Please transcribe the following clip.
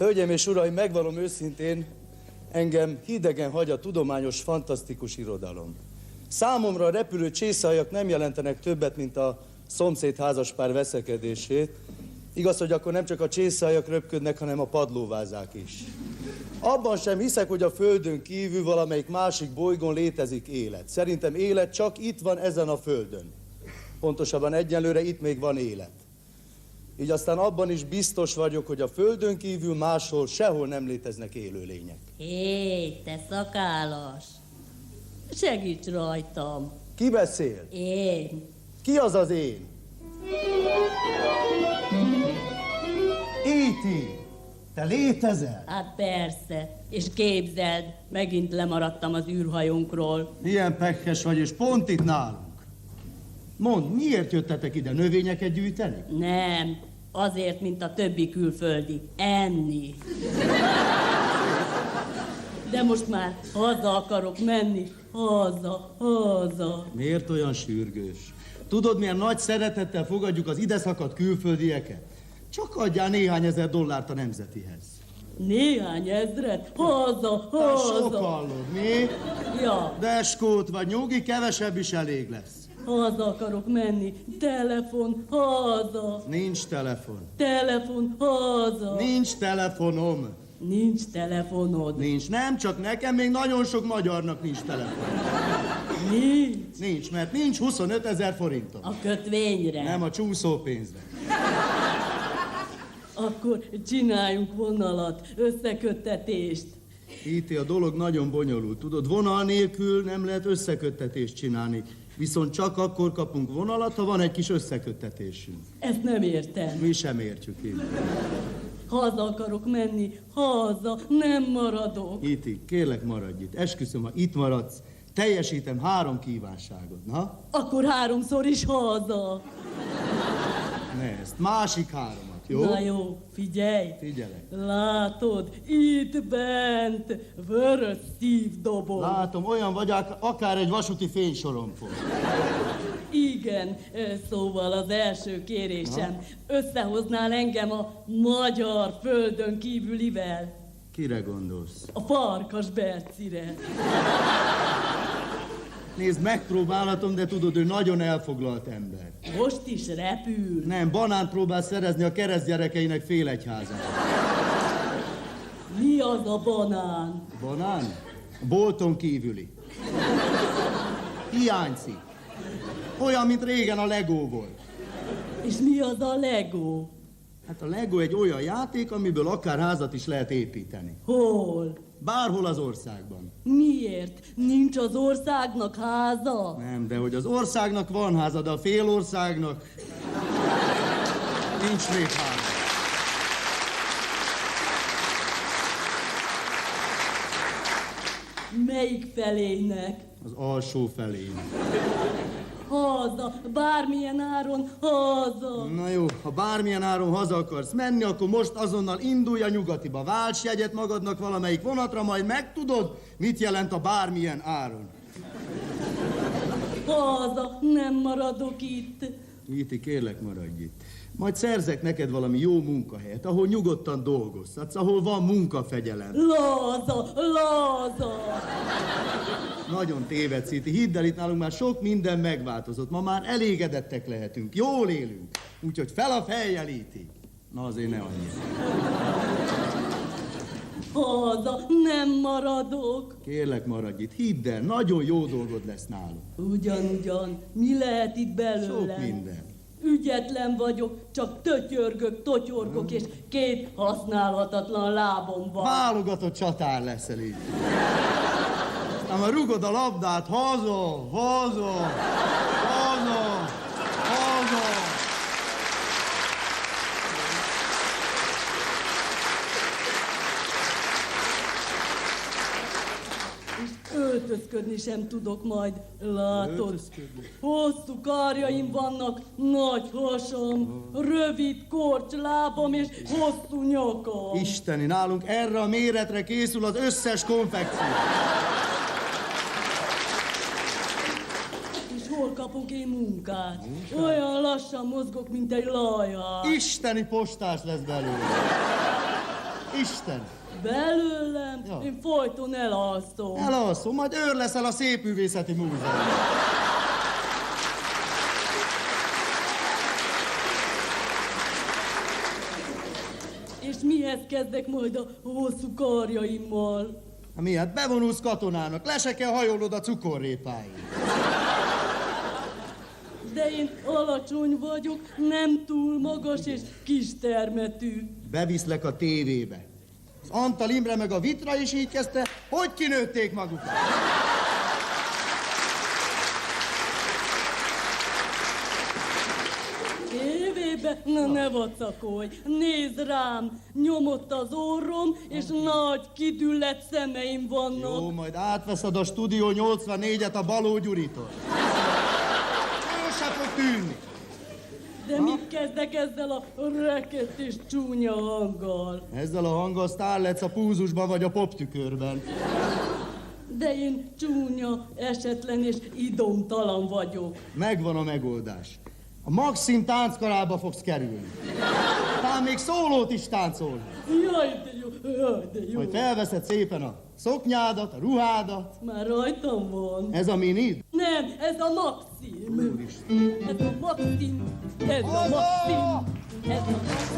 Hölgyeim és uraim, megvallom őszintén, engem hidegen hagy a tudományos, fantasztikus irodalom. Számomra a repülő csészehajak nem jelentenek többet, mint a szomszéd házaspár veszekedését. Igaz, hogy akkor nem csak a csészehajak röpködnek, hanem a padlóvázák is. Abban sem hiszek, hogy a Földön kívül valamelyik másik bolygón létezik élet. Szerintem élet csak itt van ezen a Földön. Pontosabban egyelőre itt még van élet. Így aztán abban is biztos vagyok, hogy a Földön kívül máshol sehol nem léteznek élőlények. Hé, te szakállas! Segíts rajtam! Ki beszél? Én. Ki az az én? E.T. Te létezel? Hát persze. És képzeld, megint lemaradtam az űrhajónkról. Milyen pekhes vagy, és pont itt nálunk. Mondd, miért jöttetek ide, növényeket gyűjteni? Nem, azért, mint a többi külföldi. Enni. De most már haza akarok menni. Haza. Miért olyan sürgős? Tudod, milyen nagy szeretettel fogadjuk az ide szakadt külföldieket? Csak adjál néhány ezer dollárt a nemzetihez. Néhány ezret? Haza. Sok hallod, mi? Ja. Deskót vagy nyugi, kevesebb is elég lesz. Haza akarok menni. Telefon, haza. Nincs telefon. Telefon, haza. Nincs telefonom. Nincs telefonod. Nincs, nem csak nekem, még nagyon sok magyarnak nincs telefon. Nincs. Nincs, mert nincs 25 000 forintom. A kötvényre. Nem, a csúszópénzre. Akkor csináljunk vonalat, összeköttetést. Itt a dolog nagyon bonyolult. Tudod, vonal nélkül nem lehet összeköttetést csinálni. Viszont csak akkor kapunk vonalat, ha van egy kis összeköttetésünk. Ezt nem értem. Mi sem értjük így. Haza akarok menni, haza, nem maradok. Iti, kérlek maradj itt. Esküszöm, ha itt maradsz, teljesítem 3 kívánságod, na? Akkor 3-szor is haza. Ne, ezt másik 3-at, jó? Na jó, figyelj. Figyelek. Látod, itt bent, vörös szívdoboz. Látom, olyan vagy, akár egy vasúti fénysorompó. Igen, szóval az első kérésem, összehoznál engem a magyar földön kívülivel. Kire gondolsz? A Farkas Bercire. Nézd, megpróbálhatom, de tudod, ő nagyon elfoglalt ember. Most is repül. Nem, banánt próbál szerezni a keresztgyerekeinek félegyházán. Mi az a banán? Banán? Bolton kívüli. Hiányzik. Olyan, mint régen a Lego volt. És mi az a Lego? Hát a Lego egy olyan játék, amiből akár házat is lehet építeni. Hol? Bárhol az országban. Miért? Nincs az országnak háza? Nem, de hogy az országnak van háza, de a félországnak nincs még háza. Melyik felének? Az alsó felének. Haza, bármilyen áron haza. Na jó, ha bármilyen áron haza akarsz menni, akkor most azonnal indulj a nyugatiba. Válts jegyet magadnak valamelyik vonatra, majd megtudod, mit jelent a bármilyen áron. Haza, nem maradok itt. Iti, kérlek, maradj itt. Majd szerzek neked valami jó munkahelyet, ahol nyugodtan dolgozhatsz, ahol van munkafegyelem. Láza. Nagyon tévedsz, Iti. Hidd el, itt nálunk már sok minden megváltozott. Ma már elégedettek lehetünk, jól élünk. Úgyhogy fel a fejjel, Iti. Na azért ne annyira. Haza, nem maradok. Kérlek, maradj itt. Hidd el, nagyon jó dolgod lesz nálunk. Ugyan, mi lehet itt belőle? Sok minden. Ügyetlen vagyok, csak totyorgok, és 2 használhatatlan lábom van. Válogatott csatár leszel így. Aztán már rugod a labdát, haza. Öltözködni sem tudok majd, látod? Hosszú karjaim vannak, nagy hasam, rövid korcs lábam és hosszú nyakam. Isteni, nálunk erre a méretre készül az összes konfekció. És hol kapok én munkát? Olyan lassan mozgok, mint egy lajhár. Isteni postás lesz belőle. Isten! Belőlem? Ja. Én folyton elalszom. Elalszom, majd őr leszel a Szépművészeti Múzeum. És mihez kezdek majd a hosszú karjaimmal? Mi hát bevonulsz katonának, le se kell hajolnod a cukorrépáig. De én alacsony vagyok, nem túl magas és kistermetű. Beviszlek a tévébe. Az Antal Imre meg a Vitra is így kezdte, hogy kinőtték magukat. Tévébe? Na ne vacakolj, nézd rám, nyomott az orrom, és nagy kidüllett szemeim vannak. Jó, majd átveszed a Stúdió 84-et a Baló Gyuritól. Ő se fog tűnni. De mit kezdek ezzel a rekett és csúnya hanggal? Ezzel a hanggal sztár letsz a púzusban vagy a poptükörben. De én csúnya, esetlen és idomtalan vagyok. Megvan a megoldás. A Maxim tánckarába fogsz kerülni. Talán még szólót is táncolni. Jaj, de jó, jaj, de jó. Majd felveszed szépen a szoknyádat, a ruhádat. Már rajtam van. Ez a minid? Nem, ez a Maxim. Ez a Maxim. Ez a Maxim. Ez a Maxim.